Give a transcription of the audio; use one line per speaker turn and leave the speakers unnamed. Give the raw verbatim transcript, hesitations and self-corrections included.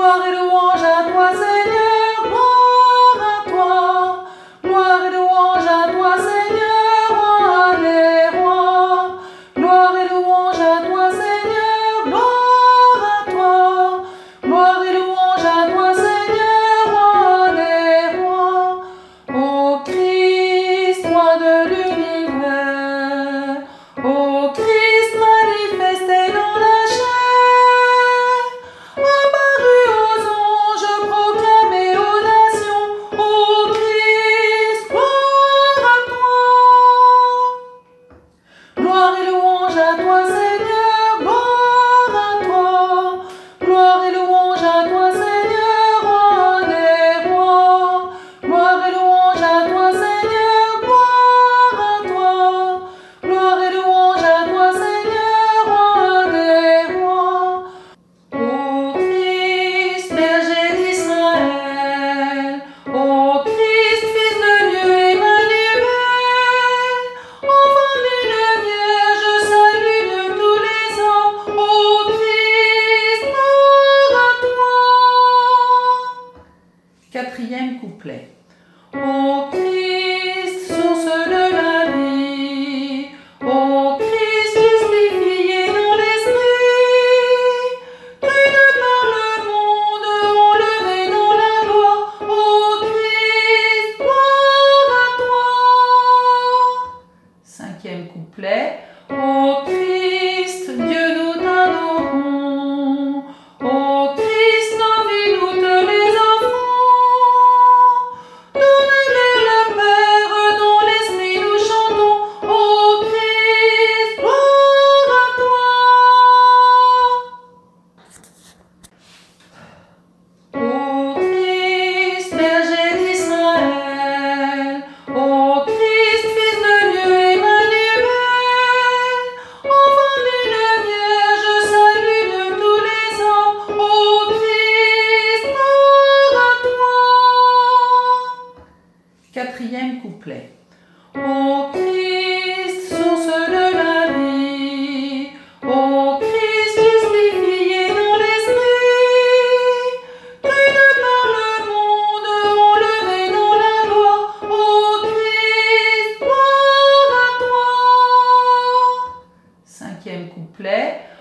Gloire et louange à toi, Seigneur, gloire à toi. Gloire et louange à toi, Seigneur, roi des rois. Gloire et louange à toi, Seigneur, gloire à toi. Gloire et louange à toi, Seigneur, roi des rois. Ô Christ, roi de l'univers, ô Christ manifesté dans la chair, apparu aux anges, proclamé aux nations, ô Christ, gloire à toi. Gloire et louange à toi, Seigneur, gloire à toi. Gloire et louange à toi, Seigneur, roi des rois. Gloire et louange à toi, Seigneur, gloire à toi. Gloire et louange à toi, Seigneur, roi des rois. Ô Christ, berger d'Israël, ô Christ, fils de Dieu Emmanuel, enfant d'une vierge, salut de tous les hommes, ô Christ, gloire à toi. Quatrième couplet. Ô Christ, source de la vie, ô Christ, justifié dans l'esprit, cru de par le monde, enlevé dans la gloire, ô Christ, gloire à toi. Cinquième couplet. Ô Christ, Dieu nous t'adorons, ô Christ, nos vies nous te les offrons, tournés vers le Père, dans l'esprit nous chantons, ô Christ, gloire à toi. Ô Christ, berger d'Israël, ô Christ, fils de Dieu Emmanuel, enfant d'une vierge, salut de tous les hommes, ô Christ, gloire à toi. Quatrième couplet. Ô Christ, source de la vie, ô Christ, justifié dans l'esprit, cru de par le monde, enlevé dans la gloire, ô Christ, gloire à toi. Cinquième couplet.